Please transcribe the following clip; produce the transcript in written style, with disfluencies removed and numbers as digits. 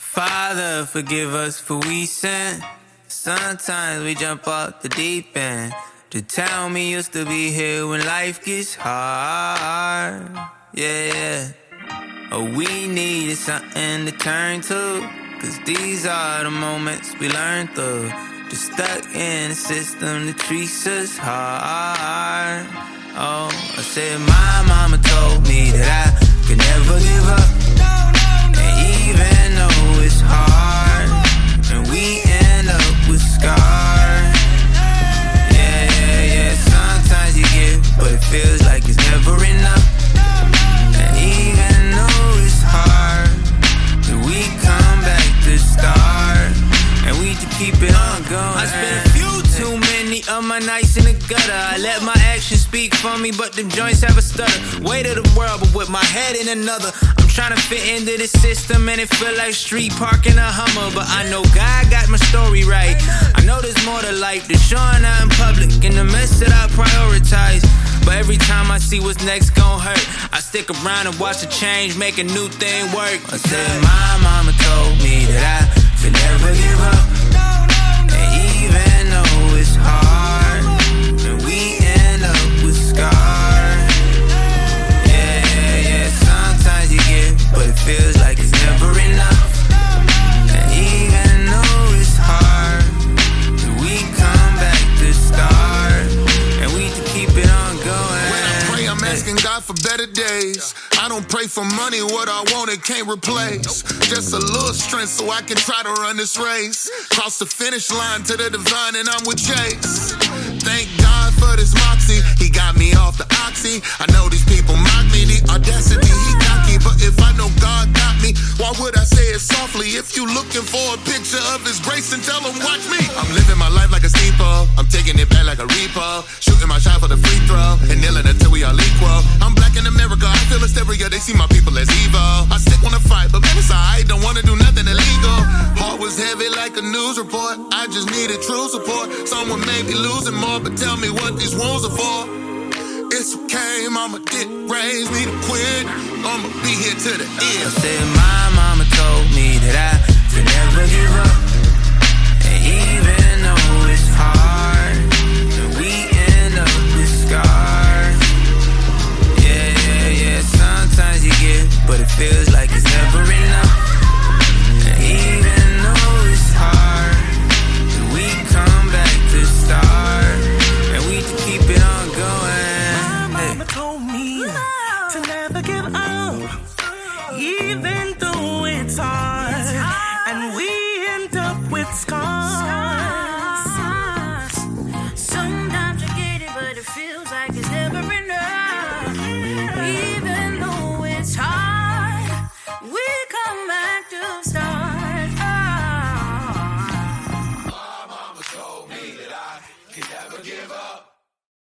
Father, forgive us for we sin. Sometimes we jump off the deep end. To tell me you'll still be here when life gets hard. Yeah. All we need is something to turn to. Cause these are the moments we learn through. Just stuck in a system that treats us hard. Oh, I said my mama told me that I could never give up. And even though it's hard, and we end up with scars. Yeah. Sometimes you give, but it feels like it's never enough. And even though it's hard, we come back to start. And we just keep it on going. I spent a few too many of my nights in the gutter. I let my actions speak for me, but them joints have a stutter. Weight of the world, but with my head in another. I'm trying to fit into this system, and it feel like street parking a Hummer. But I know God got my story right. I know there's more to life than showing out in public. In the midst that I prioritize. But every time I see what's next gon' hurt, I stick around and watch the change, make a new thing work. I said my mama told me that I could never give up. And even though it's hard, and we end up with scars. Yeah. Sometimes you give, but it feels like it's never enough. And even though it's hard, we come back to start. And we just keep it on going. When I pray, I'm asking God for better days. I don't pray for money, what I want it can't replace. Just a little strength so I can try to run this race. Cross the finish line to the divine and I'm with Chase. Thank God for this moxie, he got me off the oxy. I know these people mock me, the audacity he cocky. But if I know God got me, why would I say it softly? If you looking for a picture of his grace, then tell him watch me. I'm living my life like a steeple, I'm taking it back like a repo. Shooting my shot for the free throw, and kneeling until we all equal. I'm black in America, I feel hysteria, they see my people as evil. I stick on the fight, but man it's alright, don't wanna do nothing illegal. Heart was heavy like a news report, I just needed true support. Someone may be losing more, but tell me what these wounds are for. It's okay, mama didn't raise me to quit. I'ma be here to the end. I said my mama